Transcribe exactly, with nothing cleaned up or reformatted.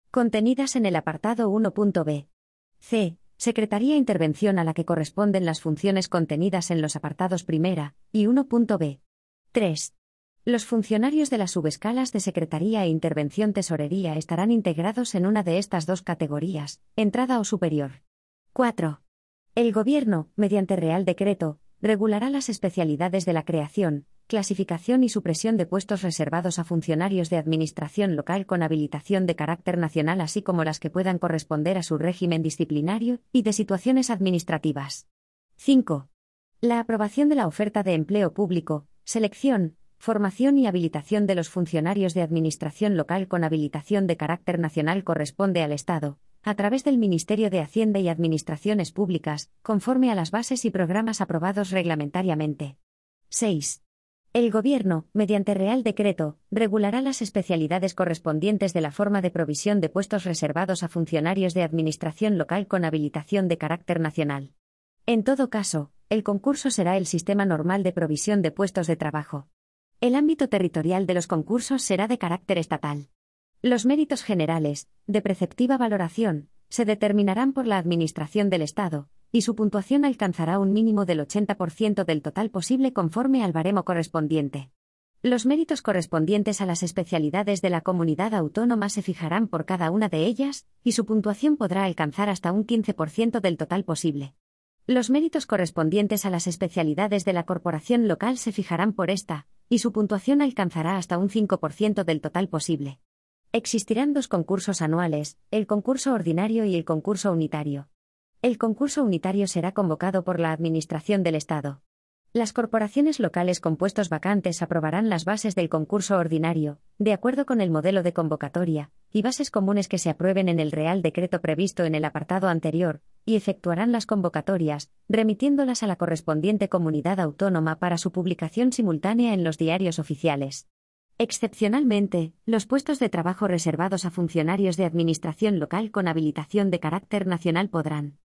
Contenidas en el apartado uno punto b. C. Secretaría Intervención a la que corresponden las funciones contenidas en los apartados primera y uno punto b. tres. Los funcionarios de las subescalas de Secretaría e Intervención Tesorería estarán integrados en una de estas dos categorías, entrada o superior. cuatro. El Gobierno, mediante Real Decreto, regulará las especialidades de la creación, clasificación y supresión de puestos reservados a funcionarios de administración local con habilitación de carácter nacional, así como las que puedan corresponder a su régimen disciplinario y de situaciones administrativas. cinco. La aprobación de la oferta de empleo público, selección, formación y habilitación de los funcionarios de administración local con habilitación de carácter nacional corresponde al Estado, a través del Ministerio de Hacienda y Administraciones Públicas, conforme a las bases y programas aprobados reglamentariamente. seis. El Gobierno, mediante Real Decreto, regulará las especialidades correspondientes de la forma de provisión de puestos reservados a funcionarios de administración local con habilitación de carácter nacional. En todo caso, el concurso será el sistema normal de provisión de puestos de trabajo. El ámbito territorial de los concursos será de carácter estatal. Los méritos generales, de preceptiva valoración, se determinarán por la Administración del Estado, y su puntuación alcanzará un mínimo del ochenta por ciento del total posible conforme al baremo correspondiente. Los méritos correspondientes a las especialidades de la comunidad autónoma se fijarán por cada una de ellas, y su puntuación podrá alcanzar hasta un quince por ciento del total posible. Los méritos correspondientes a las especialidades de la corporación local se fijarán por esta, y su puntuación alcanzará hasta un cinco por ciento del total posible. Existirán dos concursos anuales, el concurso ordinario y el concurso unitario. El concurso unitario será convocado por la Administración del Estado. Las corporaciones locales con puestos vacantes aprobarán las bases del concurso ordinario, de acuerdo con el modelo de convocatoria, y bases comunes que se aprueben en el Real Decreto previsto en el apartado anterior, y efectuarán las convocatorias, remitiéndolas a la correspondiente comunidad autónoma para su publicación simultánea en los diarios oficiales. Excepcionalmente, los puestos de trabajo reservados a funcionarios de administración local con habilitación de carácter nacional podrán